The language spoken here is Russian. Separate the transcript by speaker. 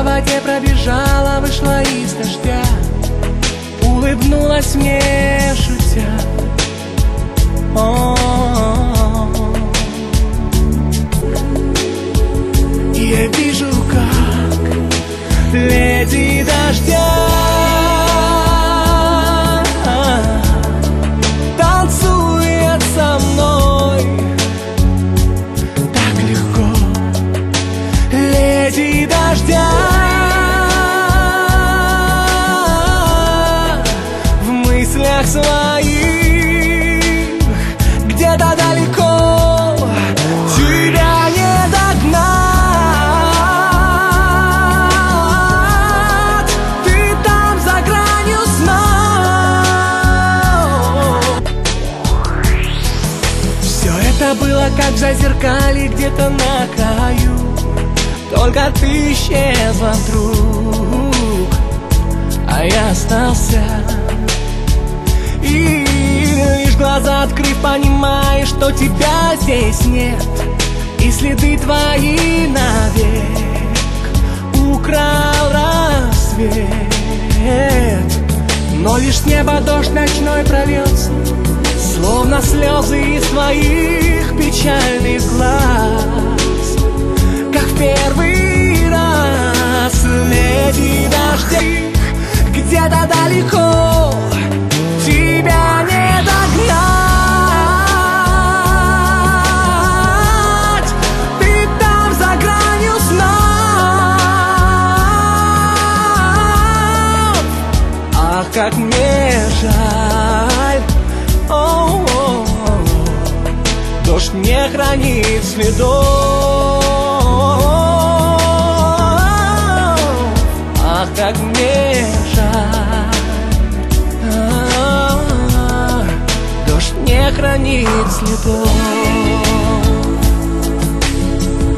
Speaker 1: воде пробежала, вышла из дождя, улыбнулась мне, шутя. И я вижу, как леди дождя танцует со мной так легко. Леди дождя в мыслях своих где-то далеко. Тебя не догнать, ты там за гранью сна. Все это было как в зазеркалье где-то на краю, только ты исчезла вдруг, а я остался. И лишь глаза открыв, понимаешь, что тебя здесь нет, и следы твои навек украл рассвет. Но лишь с неба дождь ночной прольется, словно слезы из твоих печальных глаз, как в первый раз. Леди дождей где-то далеко, тебя не догнать, ты там за гранью сна. Ах, как мне жаль, дождь не хранит следов. Ах, как мне жаль, дождь не хранит следов.